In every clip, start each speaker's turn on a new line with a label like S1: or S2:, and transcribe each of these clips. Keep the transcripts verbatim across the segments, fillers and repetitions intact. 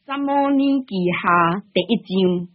S1: 撒母耳记下第一章。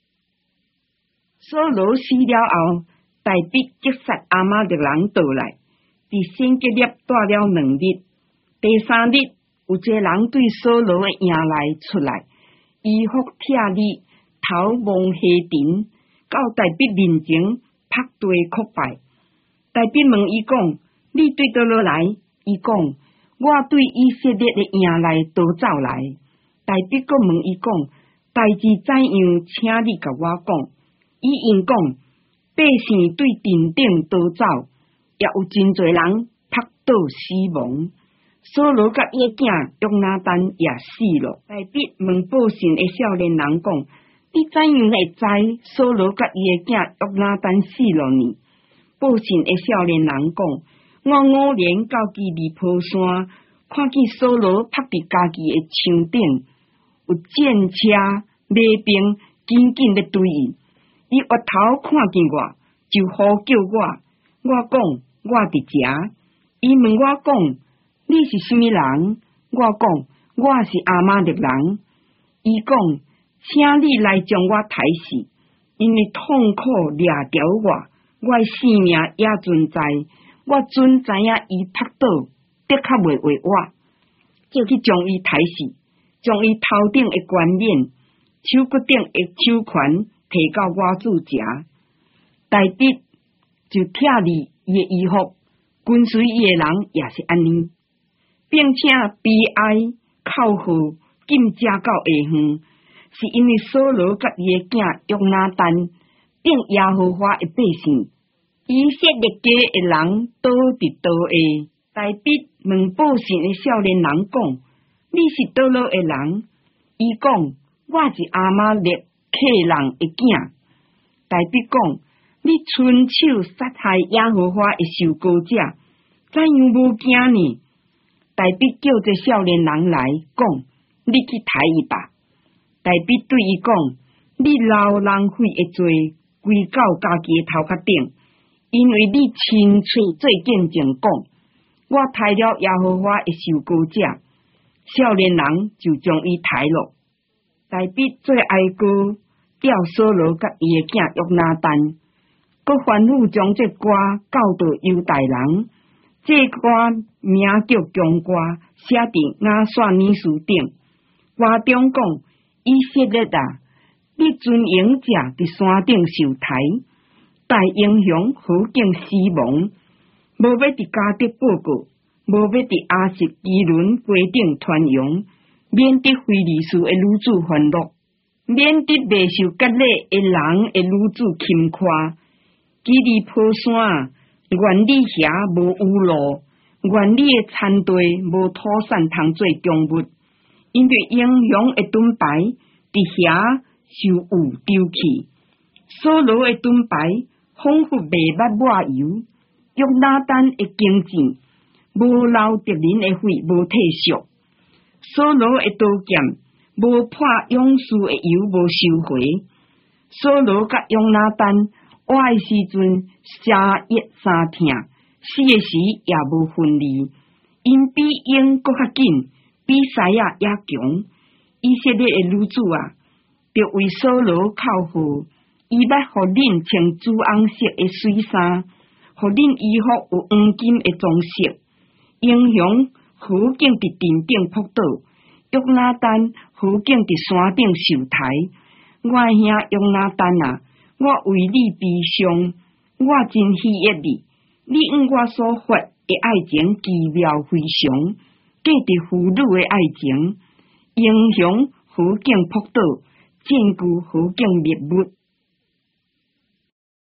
S1: 扫罗死了后，大卫击杀亚玛力人倒来，伫圣吉列住了两日。第三日，有一个人对扫罗的营内出来，衣服赤里，头蒙黑尘，到大卫面前拍地叩拜。大卫问伊讲：“你对倒落来？”伊讲：“我对以色列的营内逃走来。”大卫阁问伊讲：“代志怎样？请你甲我讲。”伊应讲：“百姓对殿顶逃走，也有真侪人拍倒死亡。扫罗甲伊囝约拿单也死了。”大卫问报信的少年人讲：“你怎样会知扫罗甲伊的囝约拿单死了呢？”报信的少年人讲：“我偶然到基利坡山，看见扫罗拍伫家己的墙顶，有战车、马兵紧紧咧追伊。伊回头看见我，就呼叫我。我讲我伫遮。伊问我讲：你是什么人？我讲我是亚玛力人。伊讲：请你来将我杀死，因为痛苦掠着我，我性命也存在。我准知影伊拍倒，的确袂为我，就去将伊杀死，将伊头顶的冠冕、手骨顶的手环摕到我主遮。大卫就拆离伊的衣服，跟随伊的人也是安尼，并且悲哀哭号紧食到下昏，是因为扫罗甲伊的囝约拿单顶耶和华的百姓。以色列家的人倒伫倒下。大卫问报信的少年人讲：“你是倒落的人？”伊讲：“我是亚玛力客人的囝。”大卫讲：“你亲手杀害耶和华的受膏者，怎样无惊呢？”大卫叫这少年人来讲：“你去杀伊吧。”大卫对伊讲：“你老人费的罪归到家己的头壳顶。因为你亲嘴做见证讲，我杀了耶和华的受膏者。”少年人就将伊杀了。大卫做哀歌，叫扫罗甲伊的囝约拿单，佮吩咐将这歌教导犹大人。这歌名叫强歌，写伫亚萨尼书顶。歌中讲：以色列啊，你尊荣者伫山顶受抬。大英雄好景死亡，无要伫加德报告，无要伫阿什基伦街顶传扬，免得非利士的女子欢乐，免得未受割礼的人的女子轻夸。基利坡山，愿你遐无污路，愿你的残地无土产通做供物，因为英雄的盾牌伫遐受污丢弃，扫罗的盾牌仿佛未捌抹油，约拿单的弓箭无流敌人的血，无退缩。扫罗的刀剑无破勇士的油，无收回。扫罗甲约拿单活的时阵，杀热三痛，死的时也无分离。因比鹰搁较紧，比狮仔也强。以色列的女子啊，就为扫罗口号。伊要互恁穿紫红色的水衫，互恁衣服有黄金的装饰。英雄好景伫殿顶扑倒，约拿单好景伫山顶受抬。我的兄约拿单啊，我为你悲伤，我真喜悦你。你按我所发的爱情奇妙非常，过伫妇女的爱情。英雄好景扑倒，证据好景灭没。